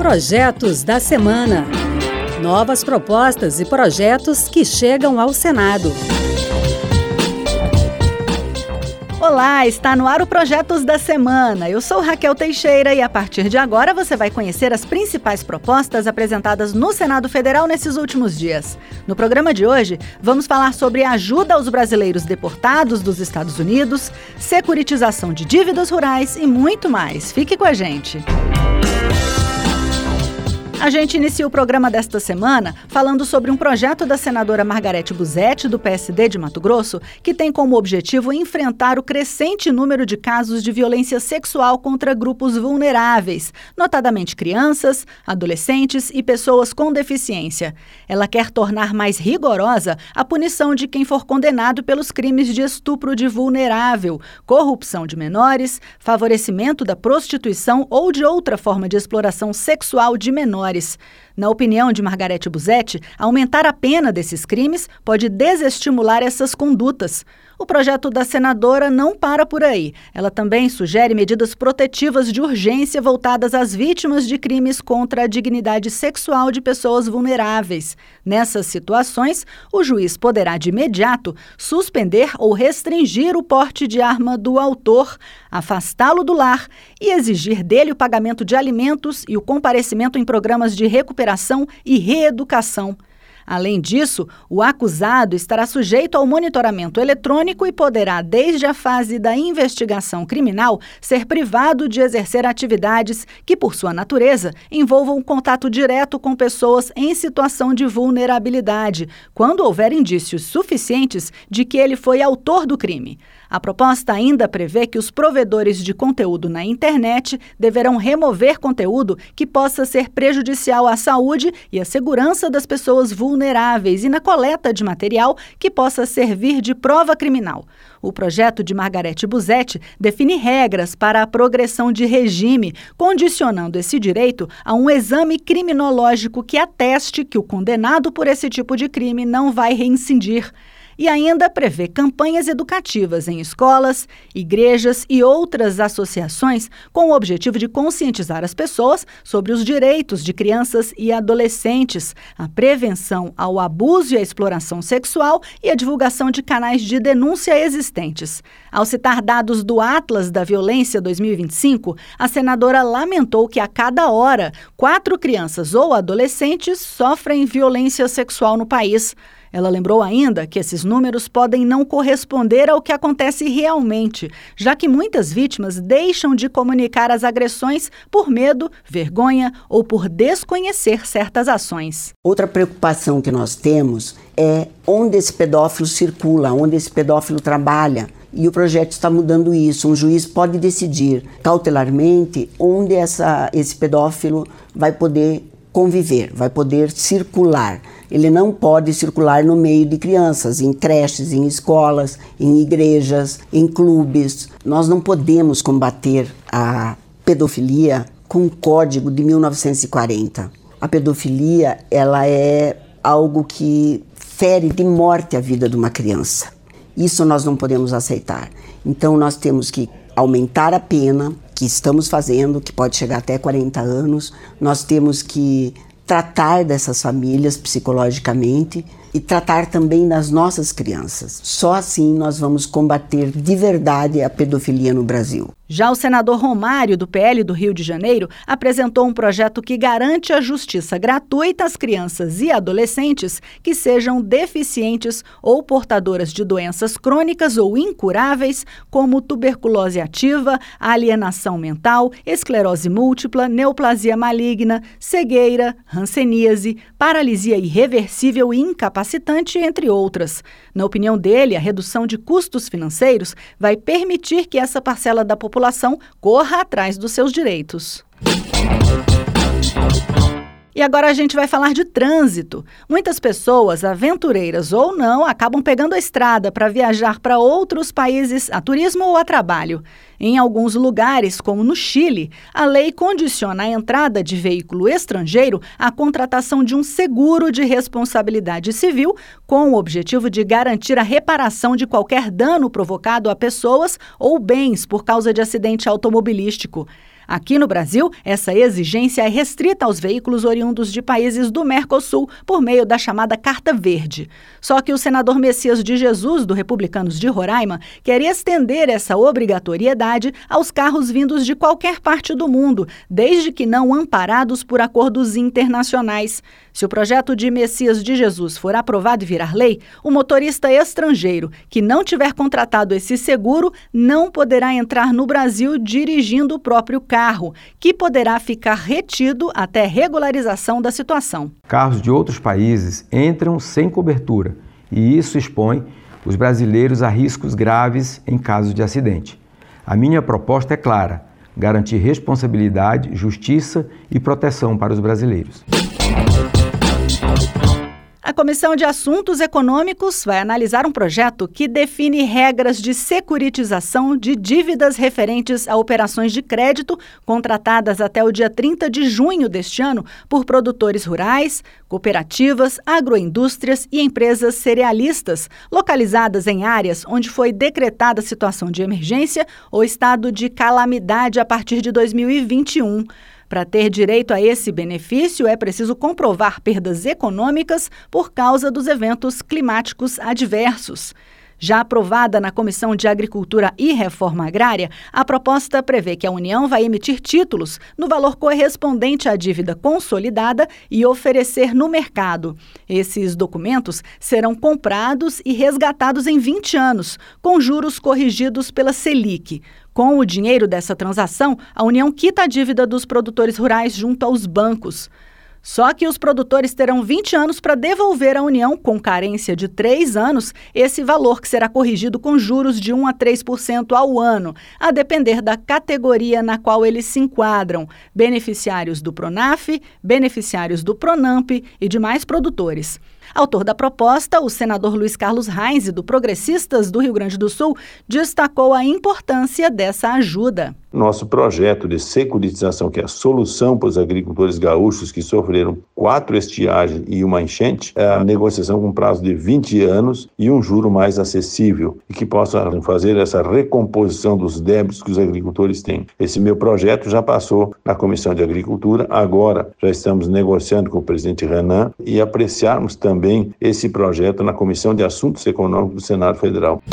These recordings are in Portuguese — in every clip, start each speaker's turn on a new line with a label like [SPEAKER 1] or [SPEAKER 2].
[SPEAKER 1] Projetos da Semana. Novas propostas e projetos que chegam ao Senado.
[SPEAKER 2] Olá, está no ar o Projetos da Semana. Eu sou Raquel Teixeira e a partir de agora você vai conhecer as principais propostas apresentadas no Senado Federal nesses últimos dias. No programa de hoje, vamos falar sobre ajuda aos brasileiros deportados dos Estados Unidos, securitização de dívidas rurais e muito mais. Fique com a gente. A gente inicia o programa desta semana falando sobre um projeto da senadora Margarete Buzzetti, do PSD de Mato Grosso, que tem como objetivo enfrentar o crescente número de casos de violência sexual contra grupos vulneráveis, notadamente crianças, adolescentes e pessoas com deficiência. Ela quer tornar mais rigorosa a punição de quem for condenado pelos crimes de estupro de vulnerável, corrupção de menores, favorecimento da prostituição ou de outra forma de exploração sexual de menores. Na opinião de Margarete Buzzetti, aumentar a pena desses crimes pode desestimular essas condutas. O projeto da senadora não para por aí. Ela também sugere medidas protetivas de urgência voltadas às vítimas de crimes contra a dignidade sexual de pessoas vulneráveis. Nessas situações, o juiz poderá de imediato suspender ou restringir o porte de arma do autor, afastá-lo do lar e exigir dele o pagamento de alimentos e o comparecimento em programas de recuperação e reeducação. Além disso, o acusado estará sujeito ao monitoramento eletrônico e poderá, desde a fase da investigação criminal, ser privado de exercer atividades que, por sua natureza, envolvam contato direto com pessoas em situação de vulnerabilidade, quando houver indícios suficientes de que ele foi autor do crime. A proposta ainda prevê que os provedores de conteúdo na internet deverão remover conteúdo que possa ser prejudicial à saúde e à segurança das pessoas vulneráveis e na coleta de material que possa servir de prova criminal. O projeto de Margarete Buzzetti define regras para a progressão de regime, condicionando esse direito a um exame criminológico que ateste que o condenado por esse tipo de crime não vai reincidir. E ainda prevê campanhas educativas em escolas, igrejas e outras associações com o objetivo de conscientizar as pessoas sobre os direitos de crianças e adolescentes, a prevenção ao abuso e à exploração sexual e a divulgação de canais de denúncia existentes. Ao citar dados do Atlas da Violência 2025, a senadora lamentou que a cada hora 4 crianças ou adolescentes sofrem violência sexual no país. Ela lembrou ainda que esses números podem não corresponder ao que acontece realmente, já que muitas vítimas deixam de comunicar as agressões por medo, vergonha ou por desconhecer certas ações.
[SPEAKER 3] Outra preocupação que nós temos é onde esse pedófilo circula, onde esse pedófilo trabalha. E o projeto está mudando isso. Um juiz pode decidir cautelarmente onde esse pedófilo vai poder conviver, vai poder circular. Ele não pode circular no meio de crianças, em creches, em escolas, em igrejas, em clubes. Nós não podemos combater a pedofilia com o Código de 1940. A pedofilia, ela é algo que fere de morte a vida de uma criança. Isso nós não podemos aceitar. Então nós temos que aumentar a pena, que estamos fazendo, que pode chegar até 40 anos. Nós temos que tratar dessas famílias psicologicamente e tratar também das nossas crianças. Só assim nós vamos combater de verdade a pedofilia no Brasil.
[SPEAKER 2] Já o senador Romário, do PL do Rio de Janeiro, apresentou um projeto que garante a justiça gratuita às crianças e adolescentes que sejam deficientes ou portadoras de doenças crônicas ou incuráveis, como tuberculose ativa, alienação mental, esclerose múltipla, neoplasia maligna, cegueira, hanseníase, paralisia irreversível e incapacitante, entre outras. Na opinião dele, a redução de custos financeiros vai permitir que essa parcela da população corra atrás dos seus direitos. E agora a gente vai falar de trânsito. Muitas pessoas, aventureiras ou não, acabam pegando a estrada para viajar para outros países a turismo ou a trabalho. Em alguns lugares, como no Chile, a lei condiciona a entrada de veículo estrangeiro à contratação de um seguro de responsabilidade civil, com o objetivo de garantir a reparação de qualquer dano provocado a pessoas ou bens por causa de acidente automobilístico. Aqui no Brasil, essa exigência é restrita aos veículos oriundos de países do Mercosul por meio da chamada Carta Verde. Só que o senador Messias de Jesus, do Republicanos de Roraima, quer estender essa obrigatoriedade aos carros vindos de qualquer parte do mundo, desde que não amparados por acordos internacionais. Se o projeto de Messias de Jesus for aprovado e virar lei, o motorista estrangeiro que não tiver contratado esse seguro não poderá entrar no Brasil dirigindo o próprio carro, que poderá ficar retido até regularização da situação.
[SPEAKER 4] Carros de outros países entram sem cobertura e isso expõe os brasileiros a riscos graves em caso de acidente. A minha proposta é clara: garantir responsabilidade, justiça e proteção para os brasileiros.
[SPEAKER 2] A Comissão de Assuntos Econômicos vai analisar um projeto que define regras de securitização de dívidas referentes a operações de crédito contratadas até o dia 30 de junho deste ano por produtores rurais, cooperativas, agroindústrias e empresas cerealistas, localizadas em áreas onde foi decretada situação de emergência ou estado de calamidade a partir de 2021. Para ter direito a esse benefício, é preciso comprovar perdas econômicas por causa dos eventos climáticos adversos. Já aprovada na Comissão de Agricultura e Reforma Agrária, a proposta prevê que a União vai emitir títulos no valor correspondente à dívida consolidada e oferecer no mercado. Esses documentos serão comprados e resgatados em 20 anos, com juros corrigidos pela Selic. Com o dinheiro dessa transação, a União quita a dívida dos produtores rurais junto aos bancos. Só que os produtores terão 20 anos para devolver à União, com carência de 3 anos, esse valor que será corrigido com juros de 1 a 3% ao ano, a depender da categoria na qual eles se enquadram: beneficiários do Pronaf, beneficiários do Pronamp e demais produtores. Autor da proposta, o senador Luiz Carlos Reins, do Progressistas do Rio Grande do Sul, destacou a importância dessa ajuda.
[SPEAKER 5] Nosso projeto de securitização, que é a solução para os agricultores gaúchos que sofreram 4 estiagens e uma enchente, é a negociação com prazo de 20 anos e um juro mais acessível e que possa fazer essa recomposição dos débitos que os agricultores têm. Esse meu projeto já passou na Comissão de Agricultura, agora já estamos negociando com o presidente Renan e apreciarmos também esse projeto na Comissão de Assuntos Econômicos do Senado Federal.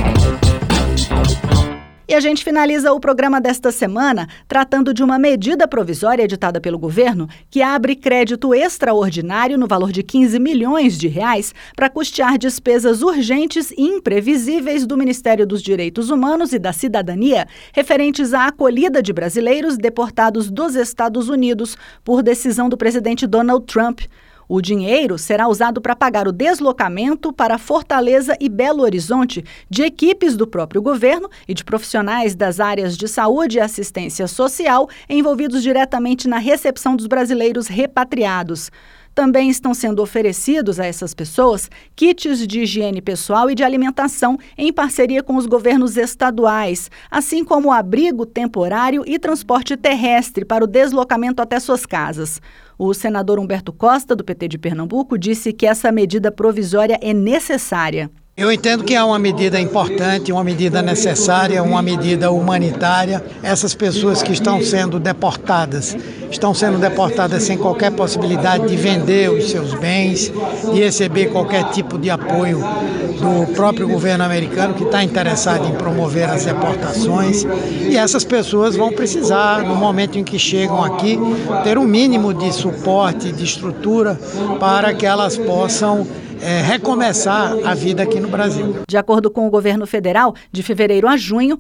[SPEAKER 2] E a gente finaliza o programa desta semana tratando de uma medida provisória editada pelo governo que abre crédito extraordinário no valor de 15 milhões de reais para custear despesas urgentes e imprevisíveis do Ministério dos Direitos Humanos e da Cidadania referentes à acolhida de brasileiros deportados dos Estados Unidos por decisão do presidente Donald Trump. O dinheiro será usado para pagar o deslocamento para Fortaleza e Belo Horizonte de equipes do próprio governo e de profissionais das áreas de saúde e assistência social envolvidos diretamente na recepção dos brasileiros repatriados. Também estão sendo oferecidos a essas pessoas kits de higiene pessoal e de alimentação em parceria com os governos estaduais, assim como abrigo temporário e transporte terrestre para o deslocamento até suas casas. O senador Humberto Costa, do PT de Pernambuco, disse que essa medida provisória é necessária.
[SPEAKER 6] Eu entendo que é uma medida importante, uma medida necessária, uma medida humanitária. Essas pessoas que estão sendo deportadas sem qualquer possibilidade de vender os seus bens, de receber qualquer tipo de apoio do próprio governo americano, que está interessado em promover as deportações. E essas pessoas vão precisar, no momento em que chegam aqui, ter um mínimo de suporte, de estrutura, para que elas possam recomeçar a vida aqui no Brasil.
[SPEAKER 2] De acordo com o governo federal, de fevereiro a junho,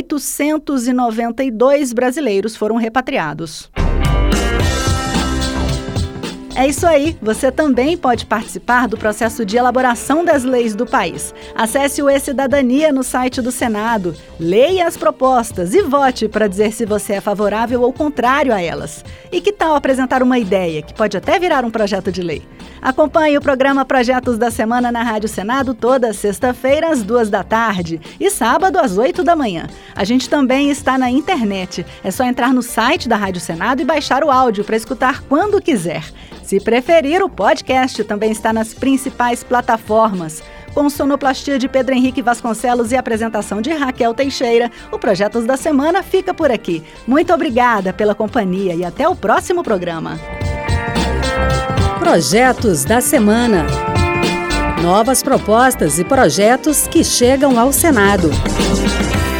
[SPEAKER 2] 892 brasileiros foram repatriados. É isso aí, você também pode participar do processo de elaboração das leis do país. Acesse o E-Cidadania no site do Senado, leia as propostas e vote para dizer se você é favorável ou contrário a elas. E que tal apresentar uma ideia, que pode até virar um projeto de lei? Acompanhe o programa Projetos da Semana na Rádio Senado toda sexta-feira às 14h e sábado às 8h. A gente também está na internet. É só entrar no site da Rádio Senado e baixar o áudio para escutar quando quiser. Se preferir, o podcast também está nas principais plataformas. Com sonoplastia de Pedro Henrique Vasconcelos e apresentação de Raquel Teixeira, o Projetos da Semana fica por aqui. Muito obrigada pela companhia e até o próximo programa.
[SPEAKER 1] Projetos da Semana. Novas propostas e projetos que chegam ao Senado.